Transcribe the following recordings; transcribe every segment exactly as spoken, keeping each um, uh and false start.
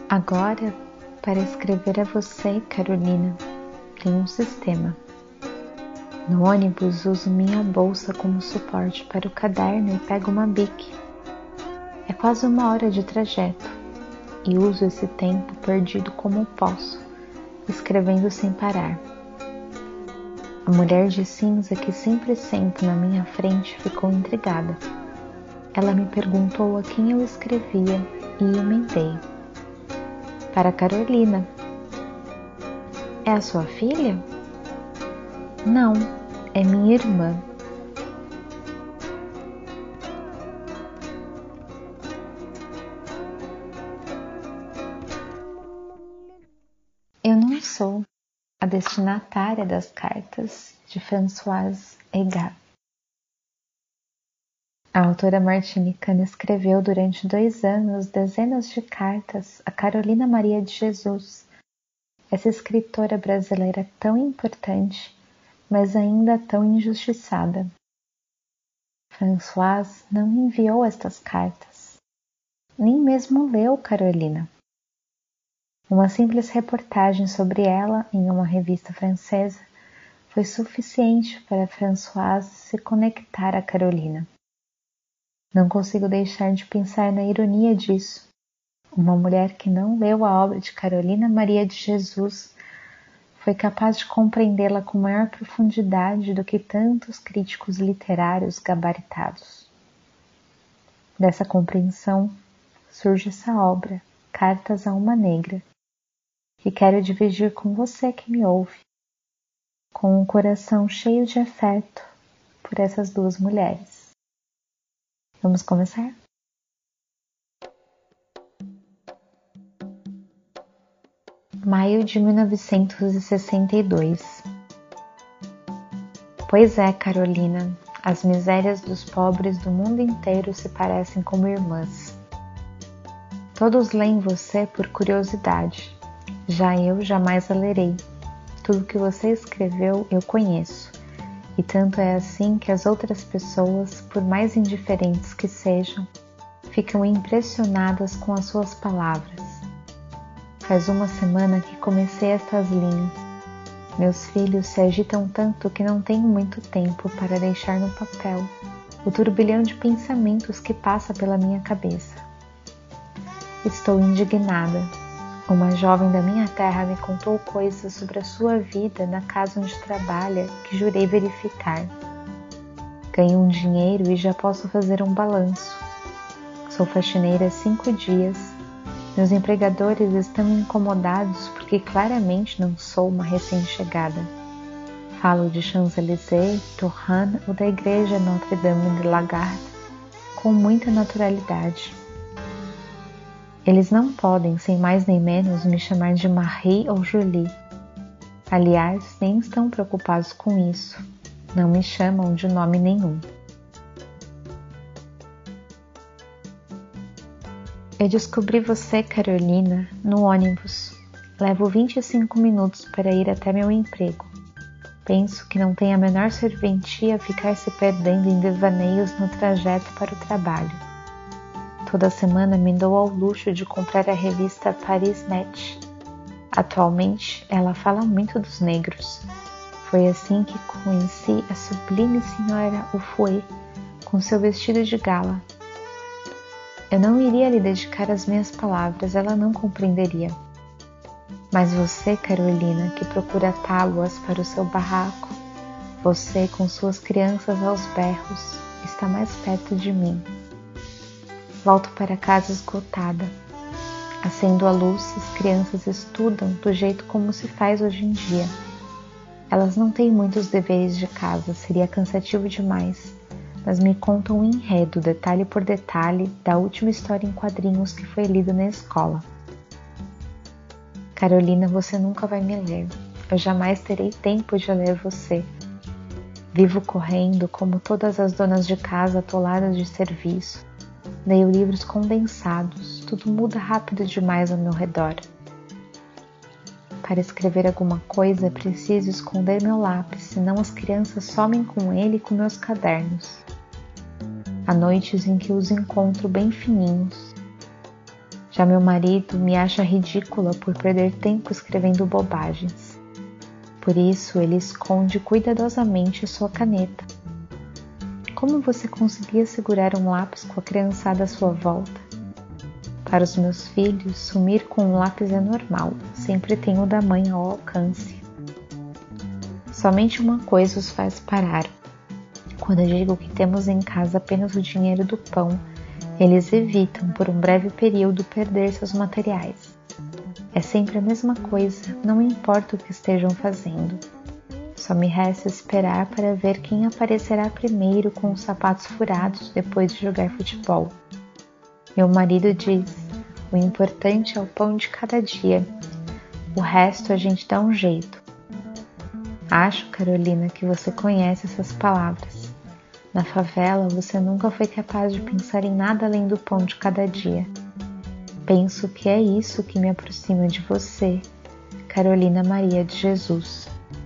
Agora, para escrever a você, Carolina, tem um sistema. No ônibus, uso minha bolsa como suporte para o caderno e pego uma bic. É quase uma hora de trajeto e uso esse tempo perdido como posso, escrevendo sem parar. A mulher de cinza que sempre senta na minha frente ficou intrigada. Ela me perguntou a quem eu escrevia e emendei. Para Carolina. É a sua filha? Não, é minha irmã. Eu não sou a destinatária das cartas de Françoise Egat. A autora martinicana escreveu durante dois anos dezenas de cartas a Carolina Maria de Jesus, essa escritora brasileira tão importante, mas ainda tão injustiçada. Françoise não enviou estas cartas, nem mesmo leu Carolina. Uma simples reportagem sobre ela em uma revista francesa foi suficiente para Françoise se conectar a Carolina. Não consigo deixar de pensar na ironia disso. Uma mulher que não leu a obra de Carolina Maria de Jesus foi capaz de compreendê-la com maior profundidade do que tantos críticos literários gabaritados. Dessa compreensão surge essa obra, Cartas a uma Negra, que quero dividir com você que me ouve, com um coração cheio de afeto por essas duas mulheres. Vamos começar? Maio de mil novecentos e sessenta e dois. Pois é, Carolina, as misérias dos pobres do mundo inteiro se parecem como irmãs. Todos leem você por curiosidade, já eu jamais a lerei. Tudo que você escreveu eu conheço, e tanto é assim que as outras pessoas, por mais indiferentes que sejam, ficam impressionadas com as suas palavras. Faz uma semana que comecei estas linhas. Meus filhos se agitam tanto que não tenho muito tempo para deixar no papel o turbilhão de pensamentos que passa pela minha cabeça. Estou indignada. Uma jovem da minha terra me contou coisas sobre a sua vida na casa onde trabalha que jurei verificar. Ganho um dinheiro e já posso fazer um balanço. Sou faxineira há cinco dias. Meus empregadores estão incomodados porque claramente não sou uma recém-chegada. Falo de Champs-Élysées, Touraine ou da igreja Notre-Dame de la Garde com muita naturalidade. Eles não podem, sem mais nem menos, me chamar de Marie ou Julie. Aliás, nem estão preocupados com isso. Não me chamam de nome nenhum. Eu descobri você, Carolina, no ônibus. Levo vinte e cinco minutos para ir até meu emprego. Penso que não tem a menor serventia ficar se perdendo em devaneios no trajeto para o trabalho. Toda semana me dou ao luxo de comprar a revista Paris Match. Atualmente, ela fala muito dos negros. Foi assim que conheci a sublime senhora Ufoué, com seu vestido de gala. Eu não iria lhe dedicar as minhas palavras, ela não compreenderia. Mas você, Carolina, que procura tábuas para o seu barraco, você com suas crianças aos berros, está mais perto de mim. Volto para casa esgotada. Acendo a luz e as crianças estudam do jeito como se faz hoje em dia. Elas não têm muitos deveres de casa, seria cansativo demais, mas me contam um enredo, detalhe por detalhe, da última história em quadrinhos que foi lida na escola. Carolina, você nunca vai me ler. Eu jamais terei tempo de ler você. Vivo correndo como todas as donas de casa atoladas de serviço. Leio livros condensados, tudo muda rápido demais ao meu redor. Para escrever alguma coisa é preciso esconder meu lápis, senão as crianças somem com ele e com meus cadernos. Há noites em que os encontro bem fininhos. Já meu marido me acha ridícula por perder tempo escrevendo bobagens. Por isso, ele esconde cuidadosamente sua caneta. Como você conseguia segurar um lápis com a criançada à sua volta? Para os meus filhos, sumir com um lápis é normal, sempre tenho o da mãe ao alcance. Somente uma coisa os faz parar. Quando eu digo que temos em casa apenas o dinheiro do pão, eles evitam, por um breve período, perder seus materiais. É sempre a mesma coisa, não importa o que estejam fazendo. Só me resta esperar para ver quem aparecerá primeiro com os sapatos furados depois de jogar futebol. Meu marido diz: o importante é o pão de cada dia. O resto a gente dá um jeito. Acho, Carolina, que você conhece essas palavras. Na favela, você nunca foi capaz de pensar em nada além do pão de cada dia. Penso que é isso que me aproxima de você, Carolina Maria de Jesus.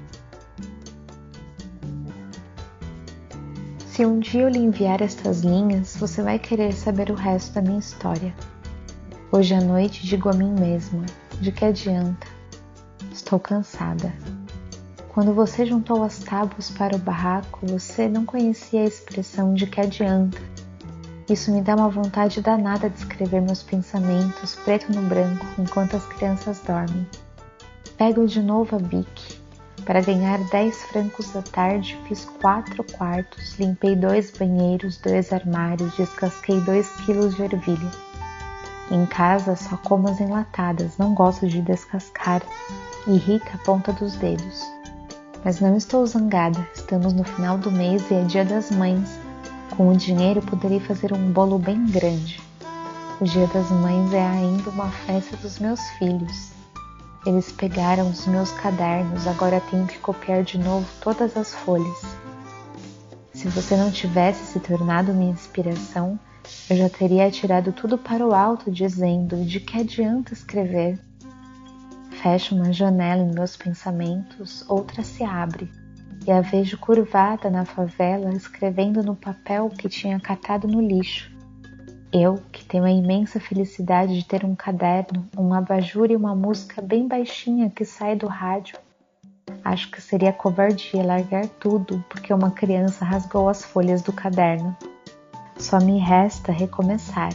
Se um dia eu lhe enviar estas linhas, você vai querer saber o resto da minha história. Hoje à noite digo a mim mesma: de que adianta? Estou cansada. Quando você juntou as tábuas para o barraco, você não conhecia a expressão de que adianta. Isso me dá uma vontade danada de escrever meus pensamentos preto no branco enquanto as crianças dormem. Pego de novo a bique. Para ganhar dez francos da tarde, fiz quatro quartos, limpei dois banheiros, dois armários, descasquei dois quilos de ervilha. Em casa só como as enlatadas, não gosto de descascar, irrita a ponta dos dedos. Mas não estou zangada, estamos no final do mês e é dia das mães. Com o dinheiro poderei fazer um bolo bem grande. O dia das mães é ainda uma festa dos meus filhos. Eles pegaram os meus cadernos, agora tenho que copiar de novo todas as folhas. Se você não tivesse se tornado minha inspiração, eu já teria atirado tudo para o alto, dizendo: de que adianta escrever? Fecho uma janela em meus pensamentos, outra se abre, e a vejo curvada na favela, escrevendo no papel que tinha catado no lixo. Eu, que tenho a imensa felicidade de ter um caderno, um abajur e uma música bem baixinha que sai do rádio, acho que seria covardia largar tudo porque uma criança rasgou as folhas do caderno. Só me resta recomeçar.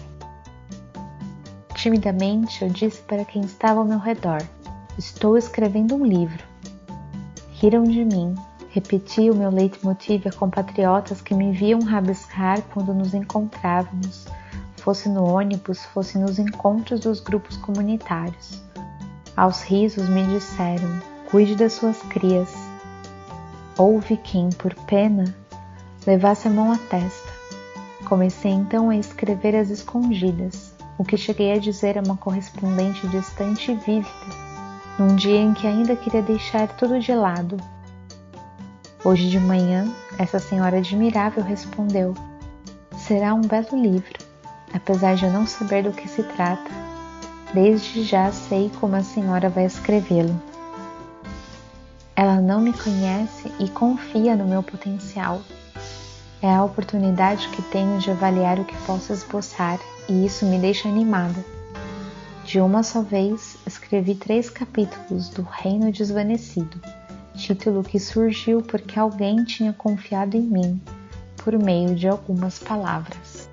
Timidamente eu disse para quem estava ao meu redor: estou escrevendo um livro. Riram de mim. Repeti o meu leitmotiv a compatriotas que me viam rabiscar quando nos encontrávamos, fosse no ônibus, fosse nos encontros dos grupos comunitários. Aos risos me disseram: cuide das suas crias. Houve quem, por pena, levasse a mão à testa. Comecei então a escrever às escondidas, o que cheguei a dizer a uma correspondente distante e vívida, num dia em que ainda queria deixar tudo de lado. Hoje de manhã, essa senhora admirável respondeu: será um belo livro. Apesar de eu não saber do que se trata, desde já sei como a senhora vai escrevê-lo. Ela não me conhece e confia no meu potencial. É a oportunidade que tenho de avaliar o que posso esboçar, e isso me deixa animada. De uma só vez, escrevi três capítulos do Reino Desvanecido, título que surgiu porque alguém tinha confiado em mim, por meio de algumas palavras.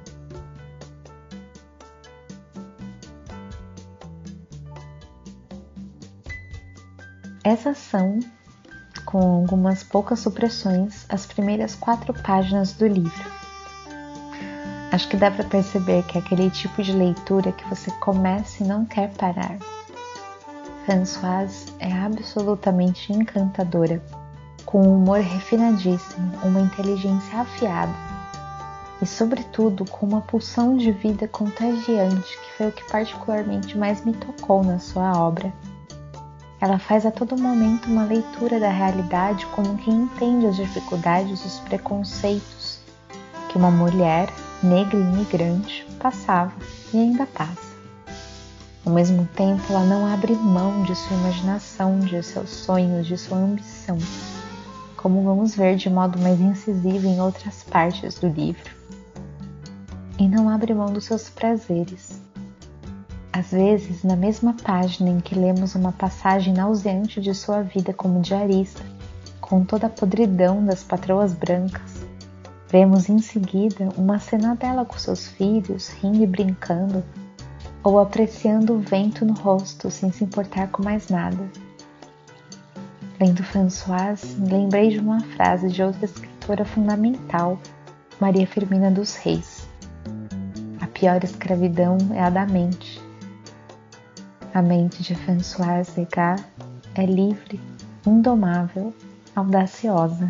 Essas são, com algumas poucas supressões, as primeiras quatro páginas do livro. Acho que dá para perceber que é aquele tipo de leitura que você começa e não quer parar. Françoise é absolutamente encantadora, com um humor refinadíssimo, uma inteligência afiada e, sobretudo, com uma pulsão de vida contagiante, que foi o que particularmente mais me tocou na sua obra. Ela faz a todo momento uma leitura da realidade como quem entende as dificuldades e os preconceitos que uma mulher negra e imigrante passava e ainda passa. Ao mesmo tempo, ela não abre mão de sua imaginação, de seus sonhos, de sua ambição, como vamos ver de modo mais incisivo em outras partes do livro. E não abre mão dos seus prazeres. Às vezes, na mesma página em que lemos uma passagem nauseante de sua vida como diarista, com toda a podridão das patroas brancas, vemos em seguida uma cena dela com seus filhos, rindo e brincando, ou apreciando o vento no rosto sem se importar com mais nada. Lendo Françoise, me lembrei de uma frase de outra escritora fundamental, Maria Firmina dos Reis. A pior escravidão é a da mente. A mente de Françoise Degas é livre, indomável, audaciosa.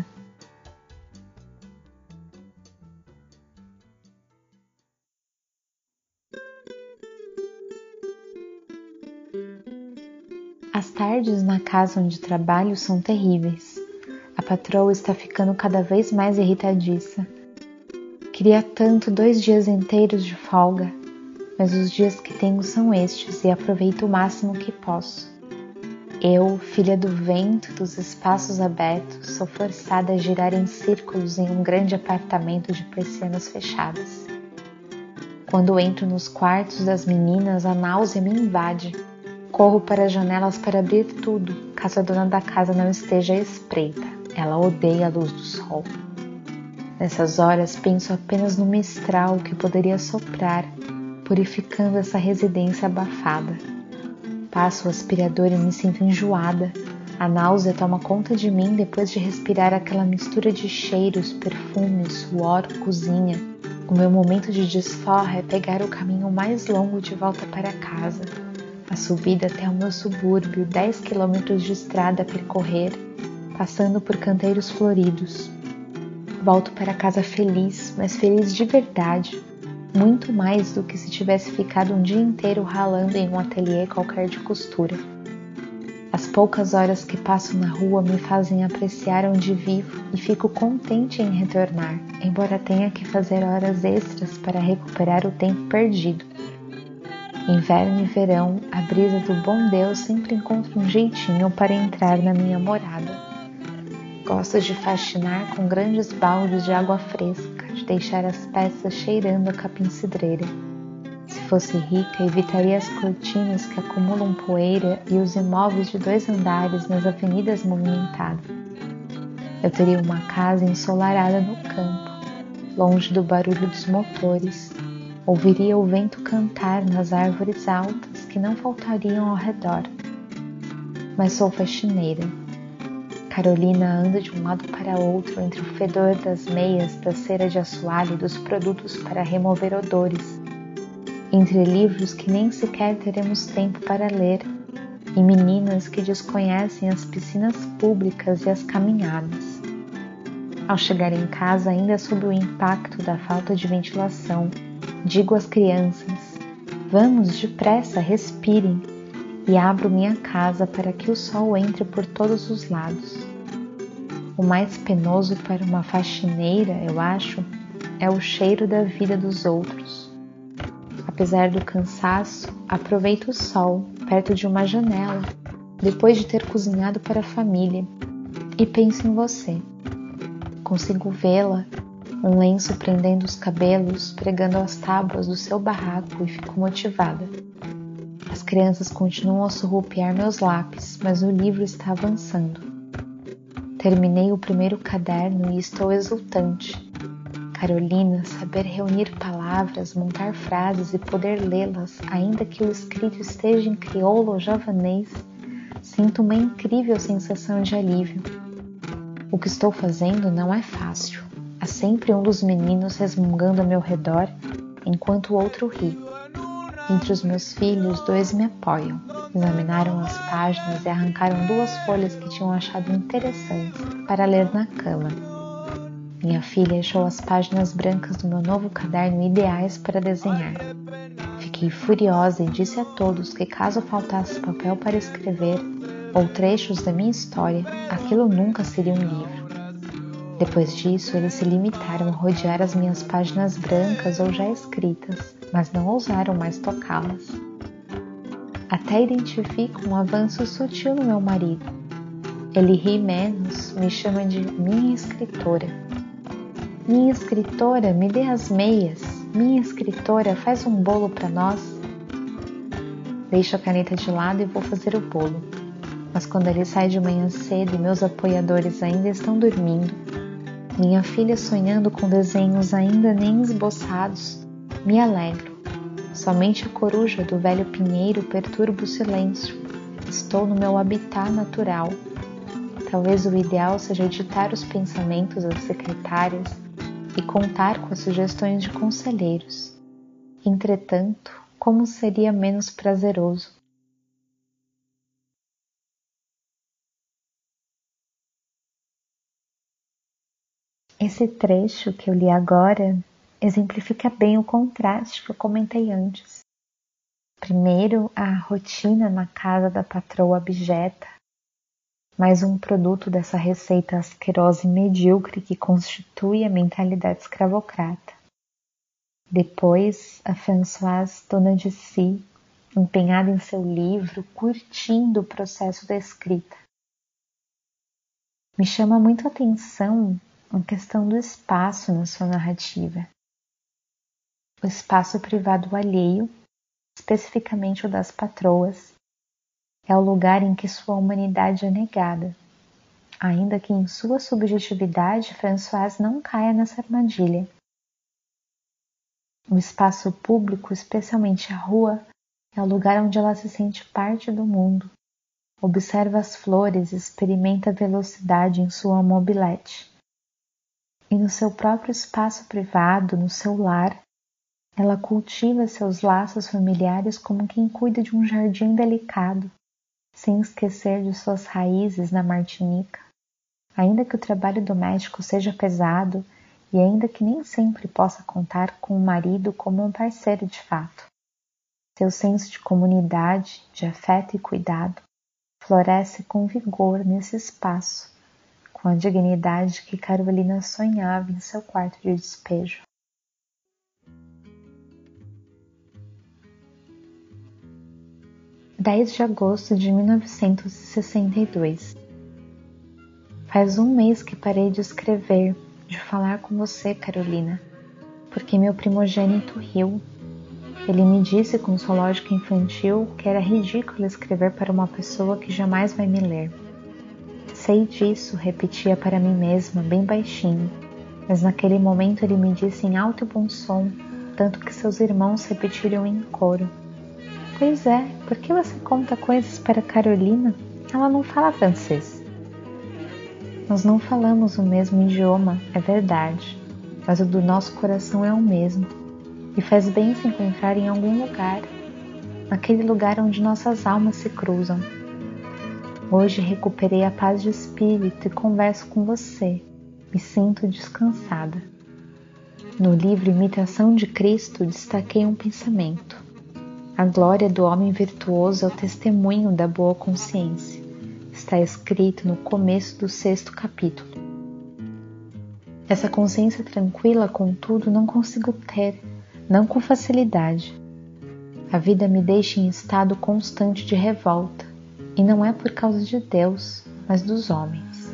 As tardes na casa onde trabalho são terríveis. A patroa está ficando cada vez mais irritadiça. Queria tanto dois dias inteiros de folga, mas os dias que tenho são estes e aproveito o máximo que posso. Eu, filha do vento dos espaços abertos, sou forçada a girar em círculos em um grande apartamento de persianas fechadas. Quando entro nos quartos das meninas, a náusea me invade. Corro para as janelas para abrir tudo, caso a dona da casa não esteja à espreita. Ela odeia a luz do sol. Nessas horas penso apenas no mistral que poderia soprar, purificando essa residência abafada. Passo o aspirador e me sinto enjoada. A náusea toma conta de mim depois de respirar aquela mistura de cheiros, perfumes, suor, cozinha. O meu momento de desforra é pegar o caminho mais longo de volta para casa. A subida até o meu subúrbio, dez quilômetros de estrada a percorrer, passando por canteiros floridos. Volto para casa feliz, mas feliz de verdade, muito mais do que se tivesse ficado um dia inteiro ralando em um ateliê qualquer de costura. As poucas horas que passo na rua me fazem apreciar onde vivo e fico contente em retornar, embora tenha que fazer horas extras para recuperar o tempo perdido. Inverno e verão, a brisa do bom Deus sempre encontra um jeitinho para entrar na minha morada. Gosto de faxinar com grandes baldes de água fresca, de deixar as peças cheirando a capim-cidreira. Se fosse rica, evitaria as cortinas que acumulam poeira e os imóveis de dois andares nas avenidas movimentadas. Eu teria uma casa ensolarada no campo, longe do barulho dos motores. Ouviria o vento cantar nas árvores altas que não faltariam ao redor. Mas sou faxineira. Carolina anda de um lado para outro entre o fedor das meias, da cera de assoalho e dos produtos para remover odores, entre livros que nem sequer teremos tempo para ler, e meninas que desconhecem as piscinas públicas e as caminhadas. Ao chegar em casa, ainda sob o impacto da falta de ventilação, digo às crianças: vamos depressa, respirem, e abro minha casa para que o sol entre por todos os lados. O mais penoso para uma faxineira, eu acho, é o cheiro da vida dos outros. Apesar do cansaço, aproveito o sol perto de uma janela, depois de ter cozinhado para a família, e penso em você. Consigo vê-la, um lenço prendendo os cabelos, pregando as tábuas do seu barraco, e fico motivada. As crianças continuam a surrupiar meus lápis, mas o livro está avançando. Terminei o primeiro caderno e estou exultante. Carolina, saber reunir palavras, montar frases e poder lê-las, ainda que o escrito esteja em crioulo ou javanês, sinto uma incrível sensação de alívio. O que estou fazendo não é fácil. Há sempre um dos meninos resmungando ao meu redor, enquanto o outro ri. Entre os meus filhos, dois me apoiam. Examinaram as páginas e arrancaram duas folhas que tinham achado interessantes para ler na cama. Minha filha achou as páginas brancas do meu novo caderno ideais para desenhar. Fiquei furiosa e disse a todos que caso faltasse papel para escrever, ou trechos da minha história, aquilo nunca seria um livro. Depois disso, eles se limitaram a rodear as minhas páginas brancas ou já escritas, mas não ousaram mais tocá-las. Até identifico um avanço sutil no meu marido. Ele ri menos, me chama de minha escritora. Minha escritora, me dê as meias. Minha escritora, faz um bolo para nós. deixo a caneta de lado e vou fazer o bolo. Mas quando ele sai de manhã cedo e meus apoiadores ainda estão dormindo, minha filha sonhando com desenhos ainda nem esboçados, me alegro. Somente a coruja do velho pinheiro perturba o silêncio. Estou no meu habitat natural. Talvez o ideal seja ditar os pensamentos às secretárias e contar com as sugestões de conselheiros. Entretanto, como seria menos prazeroso? Esse trecho que eu li agora exemplifica bem o contraste que eu comentei antes. Primeiro, a rotina na casa da patroa abjeta, mais um produto dessa receita asquerosa e medíocre que constitui a mentalidade escravocrata. Depois, a Françoise, dona de si, empenhada em seu livro, curtindo o processo da escrita. Me chama muito a atenção a questão do espaço na sua narrativa. O espaço privado alheio, especificamente o das patroas, é o lugar em que sua humanidade é negada, ainda que em sua subjetividade Françoise não caia nessa armadilha. O espaço público, especialmente a rua, é o lugar onde ela se sente parte do mundo. Observa as flores e experimenta a velocidade em sua mobilete. E no seu próprio espaço privado, no seu lar, ela cultiva seus laços familiares como quem cuida de um jardim delicado, sem esquecer de suas raízes na Martinica. Ainda que o trabalho doméstico seja pesado e ainda que nem sempre possa contar com o marido como um parceiro de fato, seu senso de comunidade, de afeto e cuidado floresce com vigor nesse espaço, com a dignidade que Carolina sonhava em seu quarto de despejo. dez de agosto de mil novecentos e sessenta e dois. Faz um mês que parei de escrever, de falar com você, Carolina, porque meu primogênito riu. Ele me disse com sua lógica infantil que era ridículo escrever para uma pessoa que jamais vai me ler. Sei disso, repetia para mim mesma, bem baixinho, mas naquele momento ele me disse em alto e bom som, tanto que seus irmãos repetiram em coro. Pois é, por que você conta coisas para Carolina? Ela não fala francês. Nós não falamos o mesmo idioma, é verdade, mas o do nosso coração é o mesmo, e faz bem se encontrar em algum lugar, naquele lugar onde nossas almas se cruzam. Hoje recuperei a paz de espírito e converso com você, me sinto descansada. No livro Imitação de Cristo destaquei um pensamento. A glória do homem virtuoso é o testemunho da boa consciência. Está escrito no começo do sexto capítulo. Essa consciência tranquila, contudo, não consigo ter, não com facilidade. A vida me deixa em estado constante de revolta, e não é por causa de Deus, mas dos homens.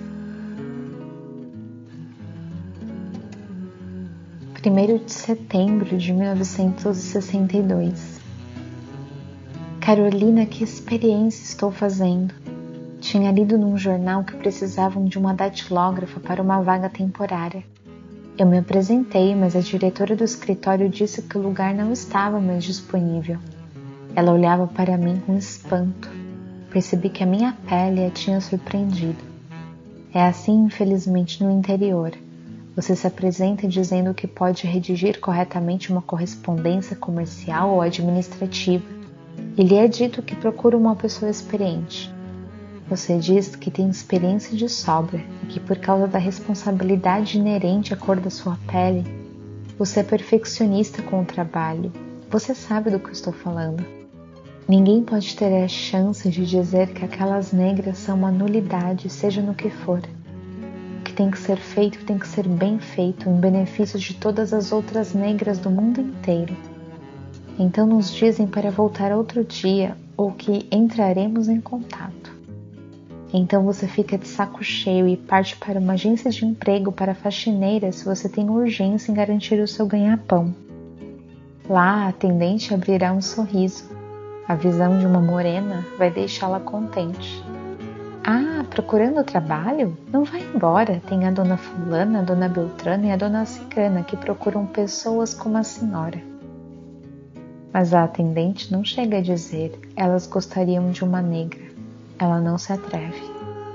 primeiro de setembro de mil novecentos e sessenta e dois. Carolina, que experiência estou fazendo? Tinha lido num jornal que precisavam de uma datilógrafa para uma vaga temporária. Eu me apresentei, mas a diretora do escritório disse que o lugar não estava mais disponível. Ela olhava para mim com espanto. Percebi que a minha pele a tinha surpreendido. É assim, infelizmente, no interior. Você se apresenta dizendo que pode redigir corretamente uma correspondência comercial ou administrativa. E lhe é dito que procura uma pessoa experiente. Você diz que tem experiência de sobra e que por causa da responsabilidade inerente à cor da sua pele, você é perfeccionista com o trabalho. Você sabe do que eu estou falando. Ninguém pode ter a chance de dizer que aquelas negras são uma nulidade, seja no que for. O que tem que ser feito tem que ser bem feito, em benefício de todas as outras negras do mundo inteiro. Então nos dizem para voltar outro dia ou que entraremos em contato. Então você fica de saco cheio e parte para uma agência de emprego para faxineira se você tem urgência em garantir o seu ganha-pão. Lá a atendente abrirá um sorriso. A visão de uma morena vai deixá-la contente. Ah, procurando trabalho? Não vai embora. Tem a dona fulana, a dona Beltrana e a dona Cicrana que procuram pessoas como a senhora. Mas a atendente não chega a dizer, elas gostariam de uma negra. Ela não se atreve.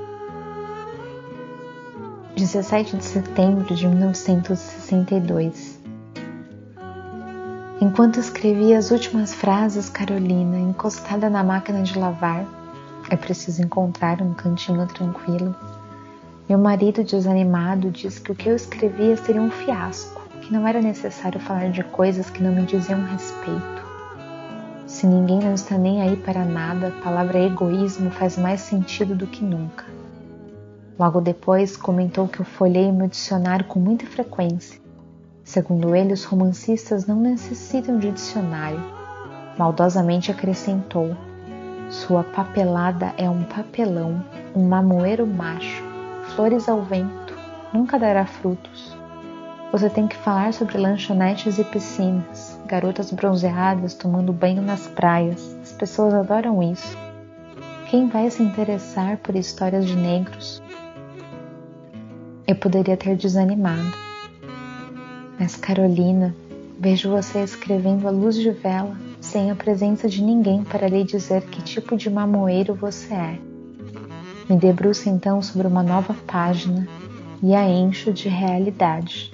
dezessete de setembro de mil novecentos e sessenta e dois. Enquanto escrevia as últimas frases, Carolina, encostada na máquina de lavar, é preciso encontrar um cantinho tranquilo. Meu marido, desanimado, disse que o que eu escrevia seria um fiasco, que não era necessário falar de coisas que não me diziam respeito. Se ninguém não está nem aí para nada, a palavra egoísmo faz mais sentido do que nunca. Logo depois, comentou que eu folhei meu dicionário com muita frequência. Segundo ele, os romancistas não necessitam de dicionário. Maldosamente acrescentou: sua papelada é um papelão, um mamoeiro macho, flores ao vento, nunca dará frutos. Você tem que falar sobre lanchonetes e piscinas, garotas bronzeadas tomando banho nas praias. As pessoas adoram isso. Quem vai se interessar por histórias de negros? Eu poderia ter desanimado. Mas Carolina, vejo você escrevendo à luz de vela, sem a presença de ninguém para lhe dizer que tipo de mamoeiro você é. Me debruço então sobre uma nova página e a encho de realidade.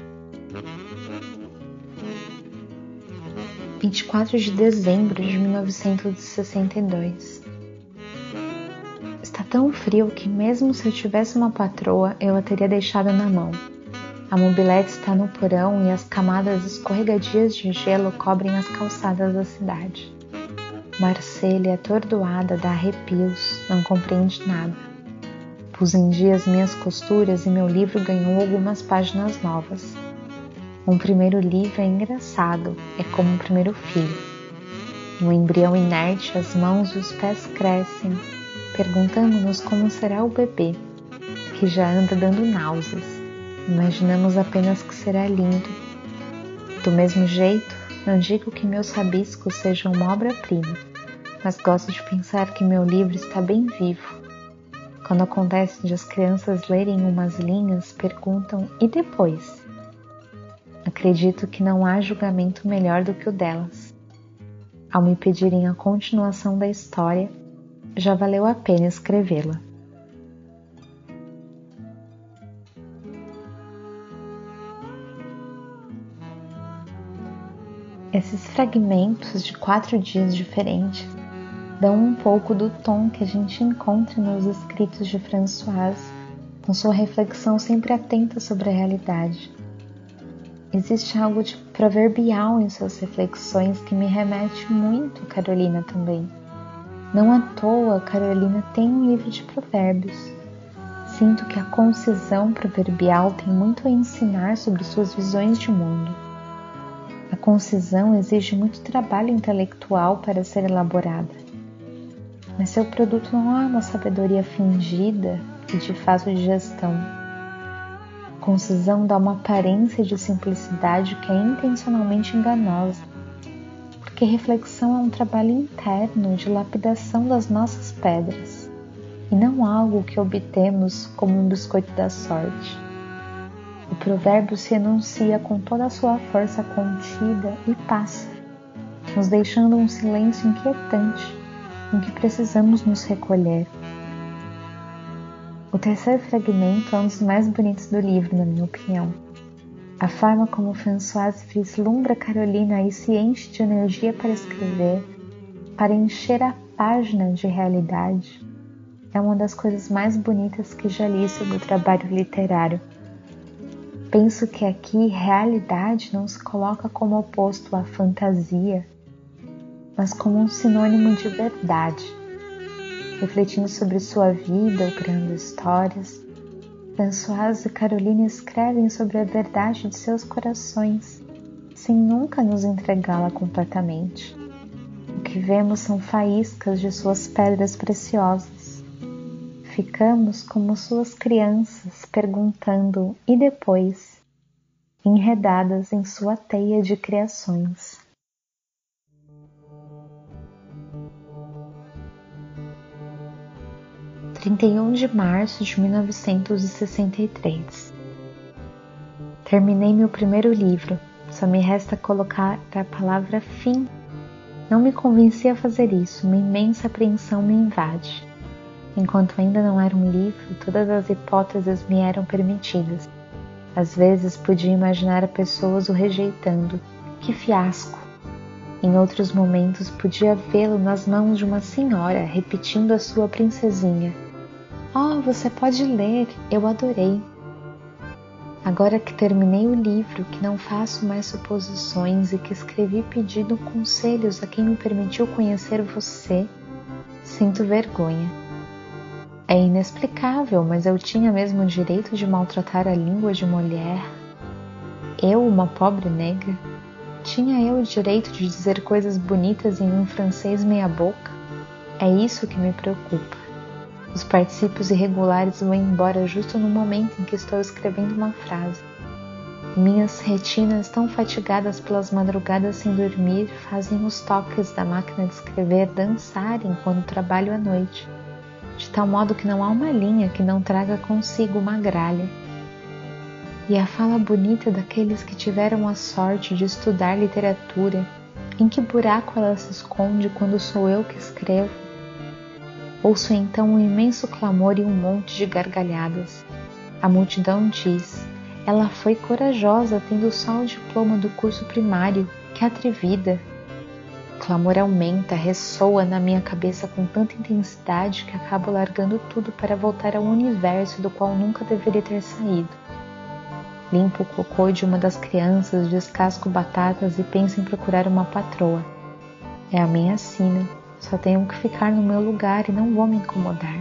vinte e quatro de dezembro de mil novecentos e sessenta e dois. Está tão frio que mesmo se eu tivesse uma patroa, eu a teria deixado na mão. A mobilete está no porão e as camadas escorregadias de gelo cobrem as calçadas da cidade. Marcele, atordoada, dá arrepios, não compreende nada. Pus em dia as minhas costuras e meu livro ganhou algumas páginas novas. Um primeiro livro é engraçado, é como um primeiro filho. No embrião inerte, as mãos e os pés crescem, perguntando-nos como será o bebê, que já anda dando náuseas. Imaginamos apenas que será lindo. Do mesmo jeito, não digo que meus rabiscos sejam uma obra-prima, mas gosto de pensar que meu livro está bem vivo. Quando acontece de as crianças lerem umas linhas, perguntam: e depois? Acredito que não há julgamento melhor do que o delas. Ao me pedirem a continuação da história, já valeu a pena escrevê-la. Esses fragmentos de quatro dias diferentes dão um pouco do tom que a gente encontra nos escritos de Françoise, com sua reflexão sempre atenta sobre a realidade. Existe algo de proverbial em suas reflexões que me remete muito a Carolina também. Não à toa, Carolina tem um livro de provérbios. Sinto que a concisão proverbial tem muito a ensinar sobre suas visões de mundo. A concisão exige muito trabalho intelectual para ser elaborada, mas seu produto não é uma sabedoria fingida e de fácil digestão. A concisão dá uma aparência de simplicidade que é intencionalmente enganosa, porque reflexão é um trabalho interno de lapidação das nossas pedras, e não algo que obtemos como um biscoito da sorte. O provérbio se enuncia com toda a sua força contida e passa, nos deixando um silêncio inquietante em que precisamos nos recolher. O terceiro fragmento é um dos mais bonitos do livro, na minha opinião. A forma como Françoise vislumbra Carolina e se enche de energia para escrever, para encher a página de realidade, é uma das coisas mais bonitas que já li sobre o trabalho literário. Penso que aqui realidade não se coloca como oposto à fantasia, mas como um sinônimo de verdade. Refletindo sobre sua vida ou criando histórias, Françoise e Carolina escrevem sobre a verdade de seus corações, sem nunca nos entregá-la completamente. O que vemos são faíscas de suas pedras preciosas. Ficamos como suas crianças, perguntando: e depois? Enredadas em sua teia de criações. trinta e um de março de mil novecentos e sessenta e três. Terminei meu primeiro livro, só me resta colocar a palavra fim. Não me convenci a fazer isso, uma imensa apreensão me invade. Enquanto ainda não era um livro, todas as hipóteses me eram permitidas. Às vezes podia imaginar pessoas o rejeitando. Que fiasco! Em outros momentos podia vê-lo nas mãos de uma senhora, repetindo a sua princesinha. Oh, você pode ler, eu adorei. Agora que terminei o livro, que não faço mais suposições e que escrevi pedindo conselhos a quem me permitiu conhecer você, sinto vergonha. É inexplicável, mas eu tinha mesmo o direito de maltratar a língua de mulher. Eu, uma pobre negra, tinha eu o direito de dizer coisas bonitas em um francês meia-boca? É isso que me preocupa. Os particípios irregulares vão embora justo no momento em que estou escrevendo uma frase. Minhas retinas, tão fatigadas pelas madrugadas sem dormir, fazem os toques da máquina de escrever dançarem quando trabalho à noite, de tal modo que não há uma linha que não traga consigo uma gralha. E a fala bonita daqueles que tiveram a sorte de estudar literatura, em que buraco ela se esconde quando sou eu que escrevo? Ouço então um imenso clamor e um monte de gargalhadas. A multidão diz: ela foi corajosa tendo só o diploma do curso primário, que atrevida! O clamor aumenta, ressoa na minha cabeça com tanta intensidade que acabo largando tudo para voltar ao universo do qual nunca deveria ter saído. Limpo o cocô de uma das crianças, descasco batatas e penso em procurar uma patroa. É a minha sina, só tenho que ficar no meu lugar e não vou me incomodar.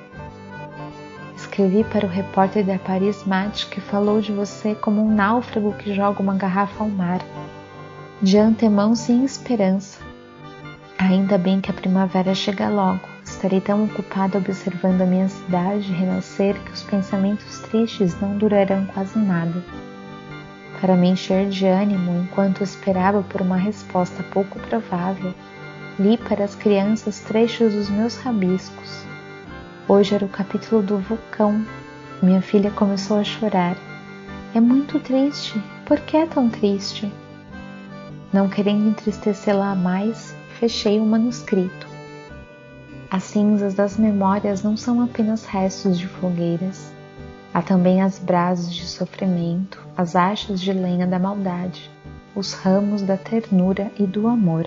Escrevi para o repórter da Paris Match que falou de você como um náufrago que joga uma garrafa ao mar, de antemão sem esperança. Ainda bem que a primavera chega logo. Estarei tão ocupada observando a minha cidade renascer que os pensamentos tristes não durarão quase nada. Para me encher de ânimo, enquanto esperava por uma resposta pouco provável, li para as crianças trechos dos meus rabiscos. Hoje era o capítulo do vulcão. Minha filha começou a chorar. É muito triste. Por que é tão triste? Não querendo entristecê-la mais, fechei o manuscrito. As cinzas das memórias não são apenas restos de fogueiras. Há também as brasas de sofrimento, as achas de lenha da maldade, os ramos da ternura e do amor.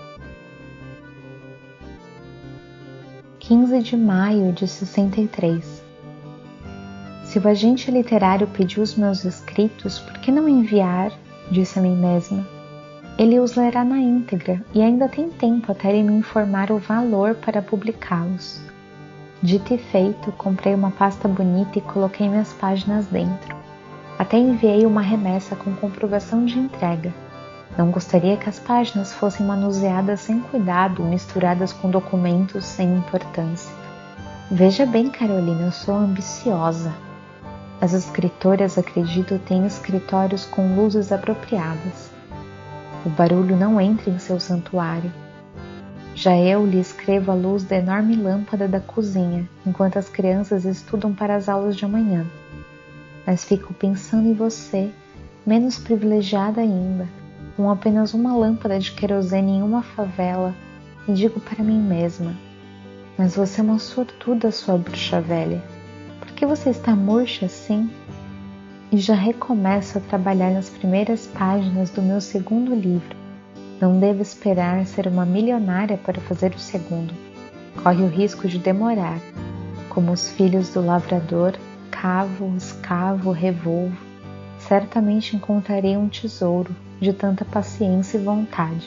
quinze de maio de sessenta e três. Se o agente literário pediu os meus escritos, por que não enviar? Disse a mim mesma. Ele os lerá na íntegra e ainda tem tempo até ele me informar o valor para publicá-los. Dito e feito, comprei uma pasta bonita e coloquei minhas páginas dentro. Até enviei uma remessa com comprovação de entrega. Não gostaria que as páginas fossem manuseadas sem cuidado, misturadas com documentos sem importância. Veja bem, Carolina, eu sou ambiciosa. As escritoras, acredito, têm escritórios com luzes apropriadas. O barulho não entra em seu santuário. Já eu lhe escrevo à luz da enorme lâmpada da cozinha, enquanto as crianças estudam para as aulas de amanhã. Mas fico pensando em você, menos privilegiada ainda, com apenas uma lâmpada de querosene em uma favela, e digo para mim mesma: mas você é uma sortuda, sua bruxa velha. Por que você está murcha assim? E já recomeço a trabalhar nas primeiras páginas do meu segundo livro. Não devo esperar ser uma milionária para fazer o segundo. Corre o risco de demorar. Como os filhos do lavrador, cavo, escavo, revolvo. Certamente encontrarei um tesouro, de tanta paciência e vontade.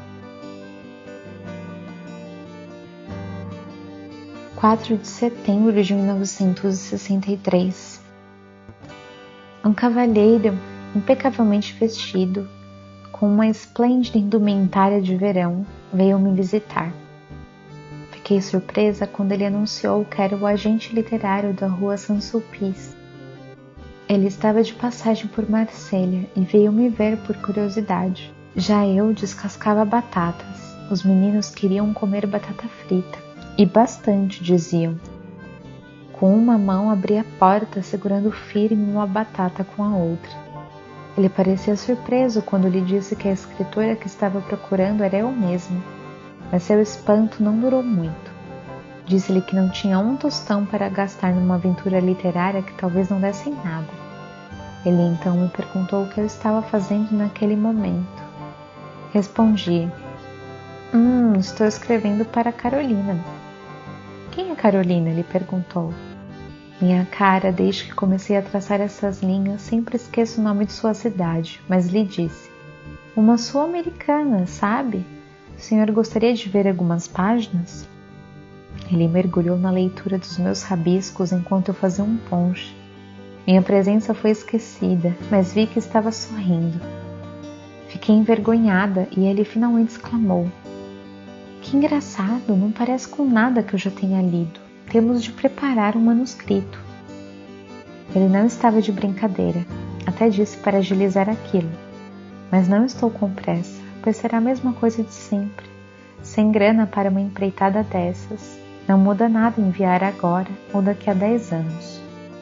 quatro de setembro de mil novecentos e sessenta e três. Um cavalheiro impecavelmente vestido, com uma esplêndida indumentária de verão, veio me visitar. Fiquei surpresa quando ele anunciou que era o agente literário da rua Saint-Sulpice. Ele estava de passagem por Marselha e veio me ver por curiosidade. Já eu descascava batatas. Os meninos queriam comer batata frita. E bastante, diziam. Com uma mão abria a porta, segurando firme uma batata com a outra. Ele parecia surpreso quando lhe disse que a escritora que estava procurando era eu mesmo, mas seu espanto não durou muito. Disse-lhe que não tinha um tostão para gastar numa aventura literária que talvez não desse em nada. Ele então me perguntou o que eu estava fazendo naquele momento. Respondi: Hum, estou escrevendo para Carolina. Quem é Carolina? Ele perguntou. Minha cara, desde que comecei a traçar essas linhas, sempre esqueço o nome de sua cidade, mas lhe disse: Uma sul-americana, sabe? O senhor gostaria de ver algumas páginas? Ele mergulhou na leitura dos meus rabiscos enquanto eu fazia um ponche. Minha presença foi esquecida, mas vi que estava sorrindo. Fiquei envergonhada e ele finalmente exclamou: Que engraçado, não parece com nada que eu já tenha lido. Temos de preparar um manuscrito. Ele não estava de brincadeira, até disse para agilizar aquilo. Mas não estou com pressa, pois será a mesma coisa de sempre. Sem grana para uma empreitada dessas, não muda nada enviar agora ou daqui a dez anos.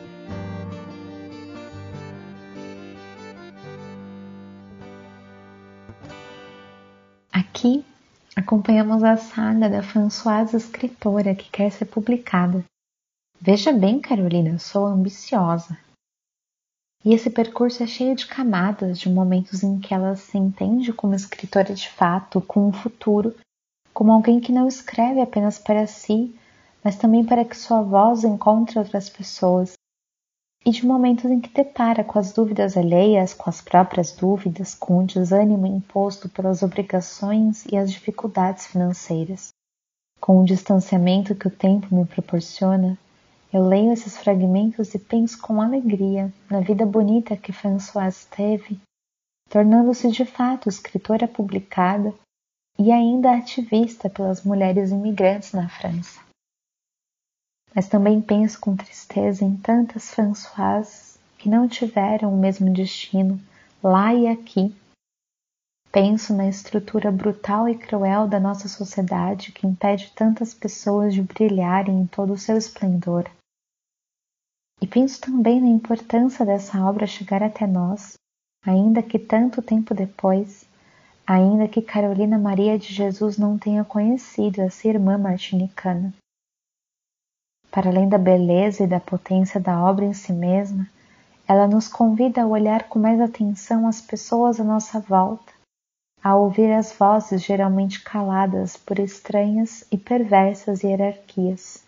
Aqui acompanhamos a saga da Françoise escritora que quer ser publicada. Veja bem, Carolina, sou ambiciosa. E esse percurso é cheio de camadas, de momentos em que ela se entende como escritora de fato, com um futuro, como alguém que não escreve apenas para si, mas também para que sua voz encontre outras pessoas. E de momentos em que depara com as dúvidas alheias, com as próprias dúvidas, com o desânimo imposto pelas obrigações e as dificuldades financeiras. Com o distanciamento que o tempo me proporciona, eu leio esses fragmentos e penso com alegria na vida bonita que Françoise teve, tornando-se de fato escritora publicada e ainda ativista pelas mulheres imigrantes na França. Mas também penso com tristeza em tantas Françoises que não tiveram o mesmo destino lá e aqui. Penso na estrutura brutal e cruel da nossa sociedade que impede tantas pessoas de brilharem em todo o seu esplendor. E penso também na importância dessa obra chegar até nós, ainda que tanto tempo depois, ainda que Carolina Maria de Jesus não tenha conhecido essa irmã martinicana. Para além da beleza e da potência da obra em si mesma, ela nos convida a olhar com mais atenção as pessoas à nossa volta, a ouvir as vozes geralmente caladas por estranhas e perversas hierarquias.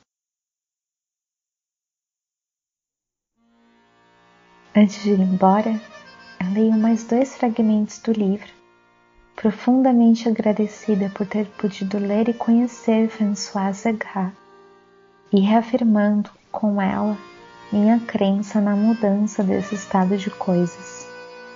Antes de ir embora, eu leio mais dois fragmentos do livro, profundamente agradecida por ter podido ler e conhecer Françoise Agar, e reafirmando com ela minha crença na mudança desse estado de coisas.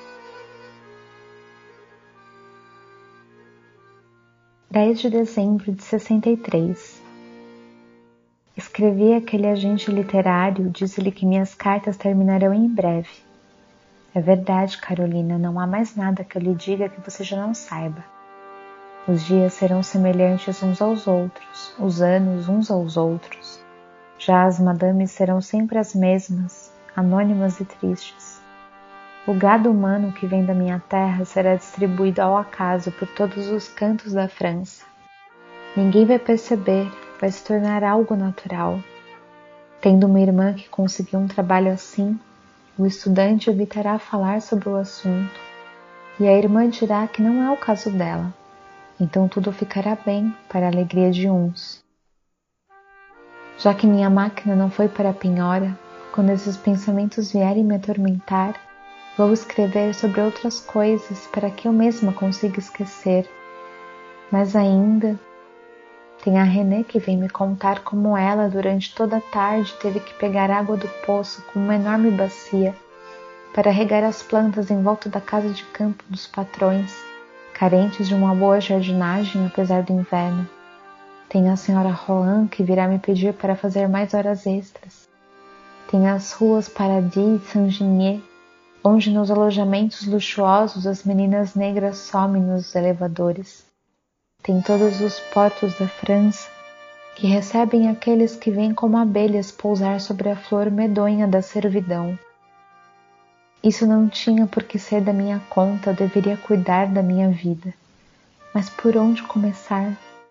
dez de dezembro de sessenta e três. Escrevi àquele agente literário, disse-lhe que minhas cartas terminarão em breve. É verdade, Carolina, não há mais nada que eu lhe diga que você já não saiba. Os dias serão semelhantes uns aos outros, os anos uns aos outros. Já as madames serão sempre as mesmas, anônimas e tristes. O gado humano que vem da minha terra será distribuído ao acaso por todos os cantos da França. Ninguém vai perceber, vai se tornar algo natural. Tendo uma irmã que conseguiu um trabalho assim, o estudante evitará falar sobre o assunto, e a irmã dirá que não é o caso dela. Então tudo ficará bem para a alegria de uns. Já que minha máquina não foi para a penhora, quando esses pensamentos vierem me atormentar, vou escrever sobre outras coisas para que eu mesma consiga esquecer. Mas ainda tem a René que vem me contar como ela, durante toda a tarde, teve que pegar água do poço com uma enorme bacia para regar as plantas em volta da casa de campo dos patrões, carentes de uma boa jardinagem apesar do inverno. Tem a senhora Roland que virá me pedir para fazer mais horas extras. Tem as ruas Paradis e Saint-Ginier, onde nos alojamentos luxuosos as meninas negras somem nos elevadores. Tem todos os portos da França, que recebem aqueles que vêm como abelhas pousar sobre a flor medonha da servidão. Isso não tinha por que ser da minha conta, eu deveria cuidar da minha vida. Mas por onde começar?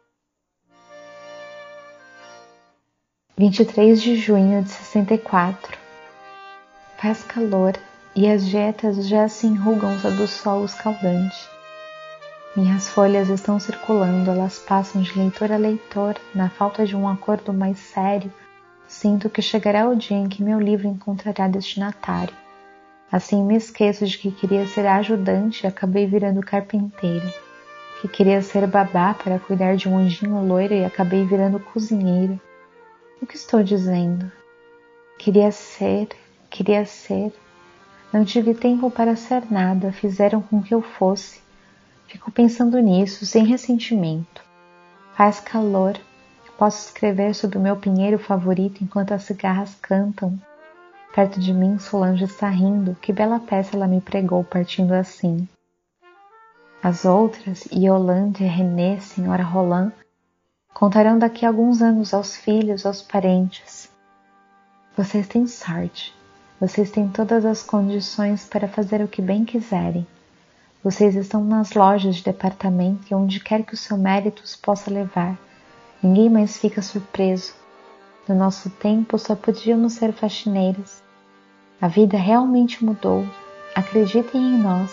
vinte e três de junho de sessenta e quatro. Faz calor e as dietas já se enrugam sob o sol escaldante. Minhas folhas estão circulando, elas passam de leitor a leitor. Na falta de um acordo mais sério, sinto que chegará o dia em que meu livro encontrará destinatário. Assim me esqueço de que queria ser ajudante e acabei virando carpinteira, que queria ser babá para cuidar de um anjinho loiro e acabei virando cozinheira. O que estou dizendo? Queria ser, queria ser. Não tive tempo para ser nada, fizeram com que eu fosse. Fico pensando nisso, sem ressentimento. Faz calor, posso escrever sob o meu pinheiro favorito enquanto as cigarras cantam. Perto de mim, Solange está rindo, que bela peça ela me pregou partindo assim. As outras, Yolande, René, Senhora Roland, contarão daqui a alguns anos aos filhos, aos parentes. Vocês têm sorte. Vocês têm todas as condições para fazer o que bem quiserem. Vocês estão nas lojas de departamento e onde quer que o seu mérito os possa levar. Ninguém mais fica surpreso. No nosso tempo só podíamos ser faxineiras. A vida realmente mudou. Acreditem em nós.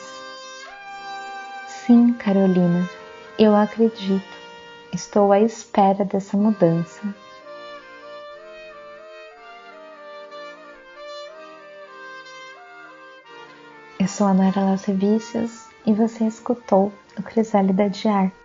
Sim, Carolina, eu acredito. Estou à espera dessa mudança. Eu sou a Nara Lascevicius e você escutou o Crisálida de Ar.